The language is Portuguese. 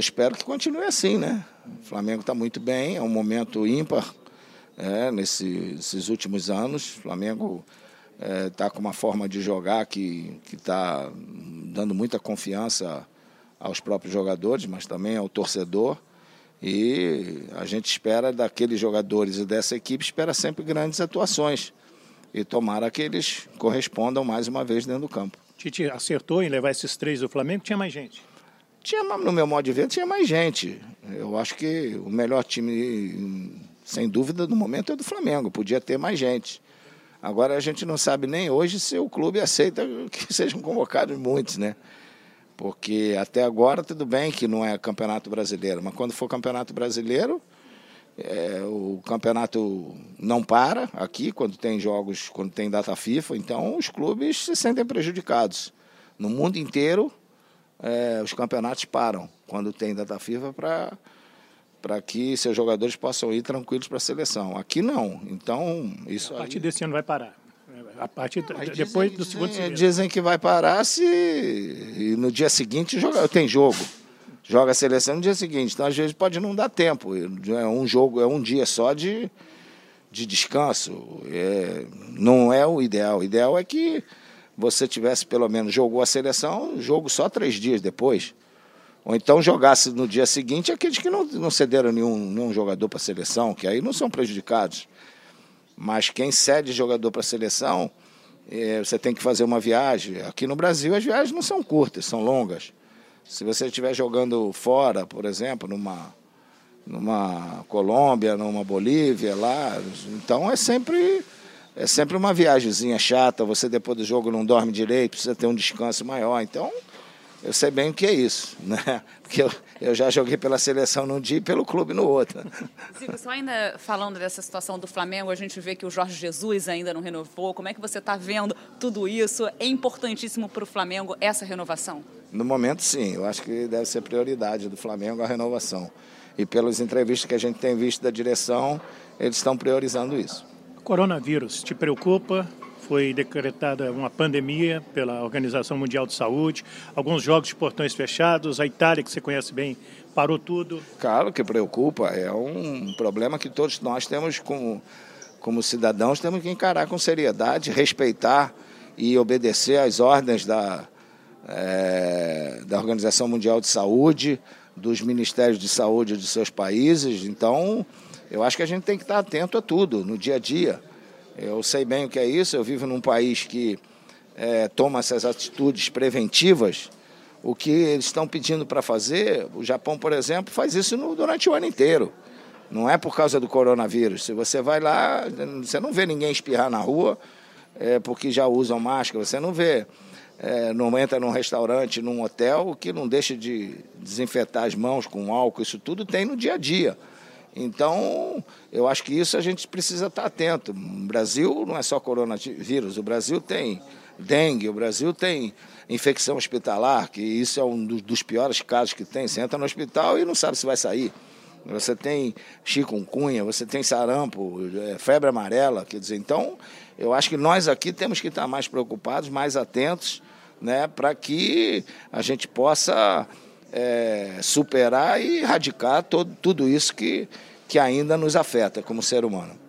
espero que continue assim, né? O Flamengo está muito bem, é um momento ímpar nesses últimos anos. O Flamengo está com uma forma de jogar que está dando muita confiança aos próprios jogadores, mas também ao torcedor. E a gente espera daqueles jogadores e dessa equipe, espera sempre grandes atuações. E tomara que eles correspondam mais uma vez dentro do campo. Tite acertou em levar esses 3 do Flamengo? Tinha mais gente? No meu modo de ver, tinha mais gente. Eu acho que o melhor time, sem dúvida, no momento é do Flamengo. Podia ter mais gente. Agora a gente não sabe nem hoje se o clube aceita que sejam convocados muitos, né? Porque até agora tudo bem que não é campeonato brasileiro, mas quando for campeonato brasileiro, o campeonato não para aqui, quando tem jogos, quando tem data FIFA, então os clubes se sentem prejudicados. No mundo inteiro, os campeonatos param quando tem data FIFA para que seus jogadores possam ir tranquilos para a seleção. Aqui não, então isso a partir desse ano vai parar. A partir depois do segundo semestre. Dizem que vai parar e no dia seguinte tem jogo. Joga a seleção no dia seguinte. Então, às vezes, pode não dar tempo. É um dia só de descanso. Não é o ideal. O ideal é que você tivesse, pelo menos, jogou a seleção, jogo só 3 dias depois. Ou então jogasse no dia seguinte aqueles que não cederam nenhum jogador para a seleção, que aí não são prejudicados. Mas quem cede jogador para a seleção, você tem que fazer uma viagem. Aqui no Brasil as viagens não são curtas, são longas. Se você estiver jogando fora, por exemplo, numa Colômbia, numa Bolívia, lá, então é sempre uma viagemzinha chata. Você depois do jogo não dorme direito, precisa ter um descanso maior. Então, eu sei bem o que é isso, né? Porque eu já joguei pela seleção num dia e pelo clube no outro. Zico, só ainda falando dessa situação do Flamengo, a gente vê que o Jorge Jesus ainda não renovou. Como é que você está vendo tudo isso? É importantíssimo para o Flamengo essa renovação? No momento, sim. Eu acho que deve ser prioridade do Flamengo a renovação. E pelas entrevistas que a gente tem visto da direção, eles estão priorizando isso. Coronavírus te preocupa? Foi decretada uma pandemia pela Organização Mundial de Saúde, alguns jogos de portões fechados, a Itália, que você conhece bem, parou tudo. Claro que preocupa, é um problema que todos nós temos como cidadãos, temos que encarar com seriedade, respeitar e obedecer às ordens da Organização Mundial de Saúde, dos Ministérios de Saúde de seus países. Então, eu acho que a gente tem que estar atento a tudo, no dia a dia. Eu sei bem o que é isso, eu vivo num país que toma essas atitudes preventivas. O que eles estão pedindo para fazer, o Japão, por exemplo, faz isso durante o ano inteiro. Não é por causa do coronavírus. Se você vai lá, você não vê ninguém espirrar na rua porque já usam máscara, você não vê. Não entra num restaurante, num hotel, que não deixa de desinfetar as mãos com álcool, isso tudo tem no dia a dia. Então, eu acho que isso a gente precisa estar atento. O Brasil não é só coronavírus, o Brasil tem dengue, o Brasil tem infecção hospitalar, que isso é um dos piores casos que tem. Você entra no hospital e não sabe se vai sair. Você tem chikungunya, você tem sarampo, febre amarela, quer dizer, então, eu acho que nós aqui temos que estar mais preocupados, mais atentos, né, para que a gente possa superar e erradicar tudo isso que ainda nos afeta como ser humano.